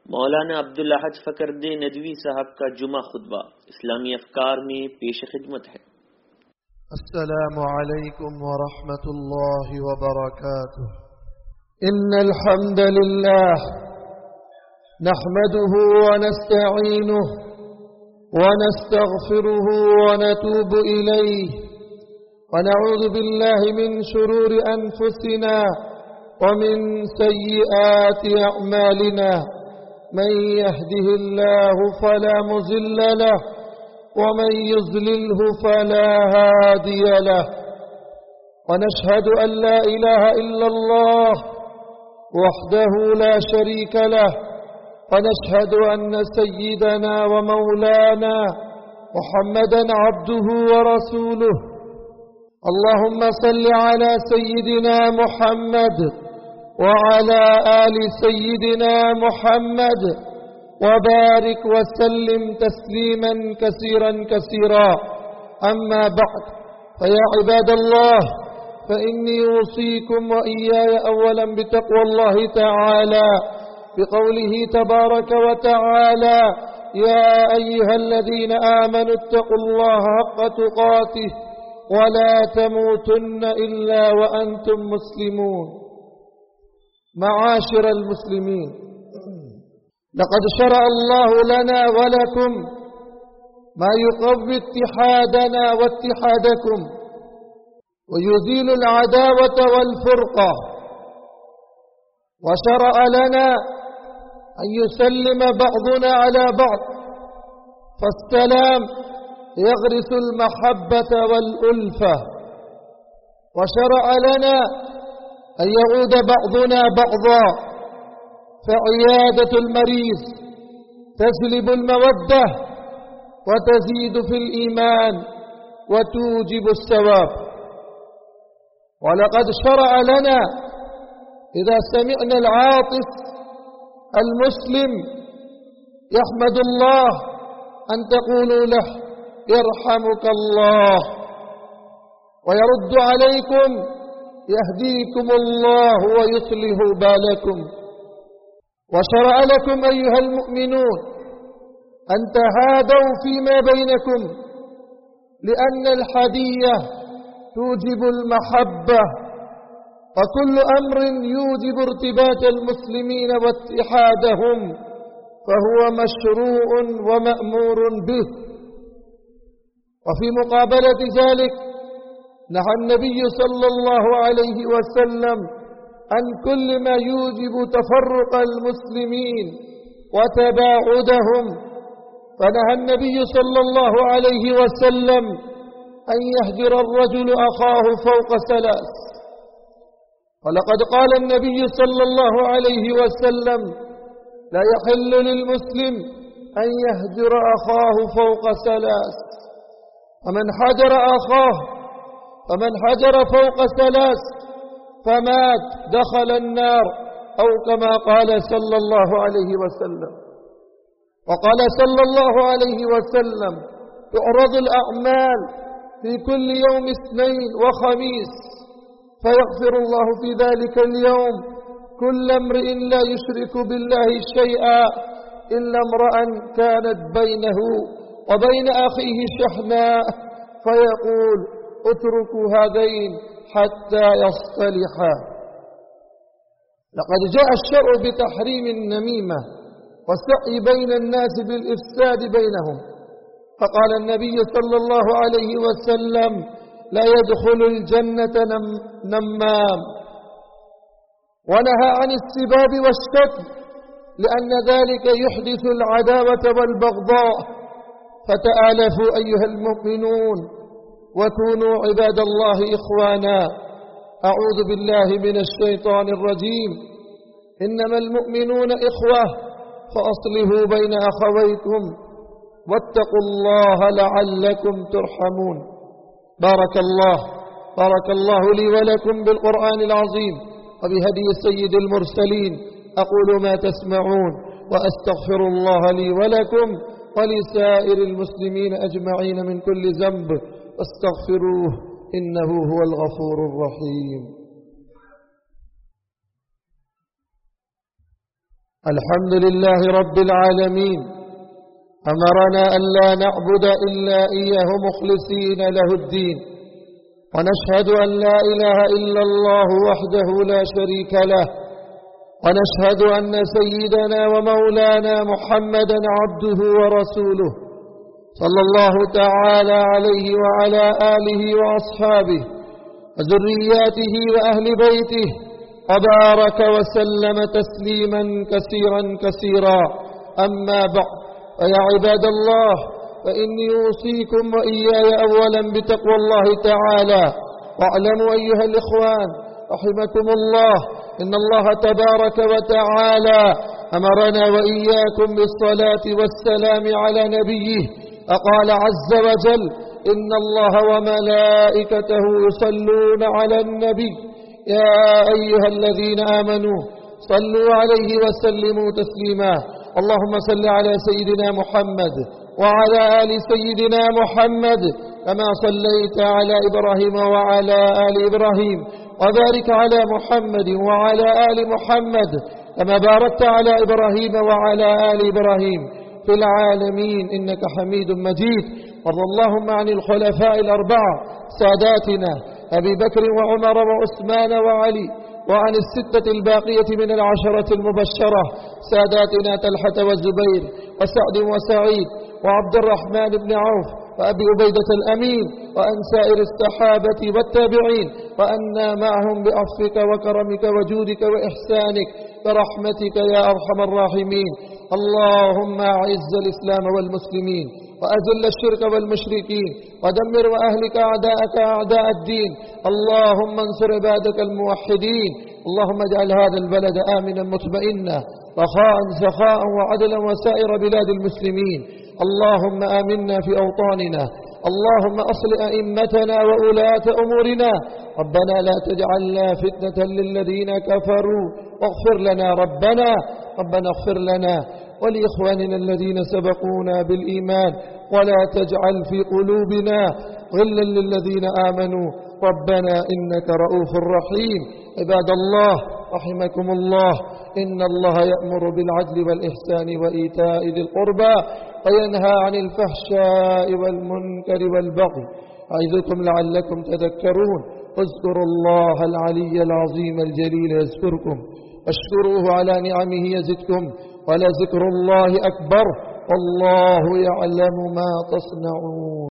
मौलाना अब्दुल अहद फकरुद्दीन नदवी साहब का जुमा खुतबा इस्लामी अफकार में पेश खिदमत है। अस्सलामु अलैकुम व रहमतुल्लाहि व बरकातुह। इन्नल हम्दलिल्लाह नहमदुहु व नस्तईनुहु व नस्तगफिरुहु व नतूबु इलैहि व नऊज़ु बिल्लाहि मिन शुरूरि अनफुसिना व मिन सय्यिआति अअमालिना। من يهده الله فلا مضل له ومن يضلله فلا هادي له، ونشهد أن لا إله إلا الله وحده لا شريك له، ونشهد أن سيدنا ومولانا محمدا عبده ورسوله. اللهم صل على سيدنا محمد وعلى آل سيدنا محمد وبارك وسلم تسليما كثيرا كثيرا. أما بعد، فيا عباد الله، فإني أوصيكم وإياي أولا بتقوى الله تعالى بقوله تبارك وتعالى: يا أيها الذين آمنوا اتقوا الله حق تقاته ولا تموتن إلا وأنتم مسلمون. معاشر المسلمين، لقد شرع الله لنا ولكم ما يقوي اتحادنا واتحادكم ويزيل العداوة والفرقة، وشرع لنا أن يسلم بعضنا على بعض، فالسلام يغرس المحبة والألفة. وشرع لنا أن يعود بعضنا بعضا، فعيادة المريض تجلب المودة وتزيد في الإيمان وتوجب الثواب. ولقد شرع لنا إذا سمعنا العاطس المسلم يحمد الله أن تقولوا له: يرحمك الله، ويرد عليكم: يهديكم الله ويصلح بالكم. وشرع لكم أيها المؤمنون أن تهادوا فيما بينكم، لأن الحدية توجب المحبة، وكل أمر يوجب ارتباط المسلمين واتحادهم فهو مشروع ومأمور به. وفي مقابلة ذلك نهى النبي صلى الله عليه وسلم عن كل ما يوجب تفرق المسلمين وتباعدهم، فنهى النبي صلى الله عليه وسلم أن يهجر الرجل أخاه فوق ثلاث. ولقد قال النبي صلى الله عليه وسلم: لا يحل للمسلم أن يهجر أخاه فوق ثلاث، فمن هجر فوق ثلاث فمات دخل النار، أو كما قال صلى الله عليه وسلم. وقال صلى الله عليه وسلم: تعرض الأعمال في كل يوم اثنين وخميس، فيغفر الله في ذلك اليوم كل امرئ لا يشرك بالله شيئا إلا امرأ كانت بينه وبين أخيه شحناء، فيقول: اتركوا هذين حتى يصطلحا. لقد جاء الشرع بتحريم النميمة والسعي بين الناس بالإفساد بينهم، فقال النبي صلى الله عليه وسلم: لا يدخل الجنة نمام. ونهى عن السباب والشتم، لأن ذلك يحدث العداوة والبغضاء. فتآلفوا أيها المؤمنون وكونوا عباد الله إخوانا. أعوذ بالله من الشيطان الرجيم. إنما المؤمنون إخوة فأصلحوا بين أخويكم واتقوا الله لعلكم ترحمون. بارك الله لي ولكم بالقرآن العظيم وبهدي سيد المرسلين. أقول ما تسمعون وأستغفر الله لي ولكم ولسائر المسلمين أجمعين من كل ذنب، فاستغفروه إنه هو الغفور الرحيم. الحمد لله رب العالمين، أمرنا أن لا نعبد إلا إياه مخلصين له الدين، ونشهد أن لا إله إلا الله وحده لا شريك له، ونشهد أن سيدنا ومولانا محمدا عبده ورسوله صلى الله تعالى عليه وعلى آله وأصحابه وذرياته وأهل بيته، وبارك وسلم تسليما كثيرا كثيرا. أما بعد، فيا عباد الله، فإني أوصيكم وإياي أولا بتقوى الله تعالى. واعلموا أيها الإخوان رحمكم الله، إن الله تبارك وتعالى أمرنا وإياكم بالصلاة والسلام على نبيه، فقال عز وجل: إن الله وملائكته يصلون على النبي يا أيها الذين آمنوا صلوا عليه وسلموا تسليما. اللهم صل على سيدنا محمد وعلى آل سيدنا محمد كما صليت على إبراهيم وعلى آل إبراهيم، وبارك على محمد وعلى آل محمد كما باركت على إبراهيم وعلى آل إبراهيم في العالمين إنك حميد مجيد. وارض اللهم عن الخلفاء الأربعة ساداتنا أبي بكر وعمر وعثمان وعلي، وعن الستة الباقية من العشرة المبشرة ساداتنا طلحة والزبير وسعد وسعيد وعبد الرحمن بن عوف وأبي عبيدة الأمين، وأن سائر الصحابة والتابعين، وأنا معهم بعفوك وكرمك وجودك وإحسانك برحمتك يا أرحم الراحمين. اللهم أعز الإسلام والمسلمين، وأذل الشرك والمشركين، ودمر وأهلك أعداءك أعداء الدين. اللهم انصر عبادك الموحدين. اللهم اجعل هذا البلد آمنا مطمئنا رخاء سخاء وعدلا وسائر بلاد المسلمين. اللهم آمنا في أوطاننا. اللهم أصل أئمتنا وولاة أمورنا. ربنا لا تجعلنا فتنة للذين كفروا، واغفر لنا ربنا اغفر لنا ولإخواننا الذين سبقونا بالإيمان، ولا تجعل في قلوبنا غلا للذين آمنوا ربنا إنك رؤوف رحيم. عباد الله رحمكم الله، إن الله يأمر بالعدل والإحسان وإيتاء ذي القربى، وينهى عن الفحشاء والمنكر والبغي، أعظكم لعلكم تذكرون. اذكروا الله العلي العظيم الجليل يذكركم، واشكروه على نعمه يزدكم، ولذكر الله أكبر، والله يعلم ما تصنعون.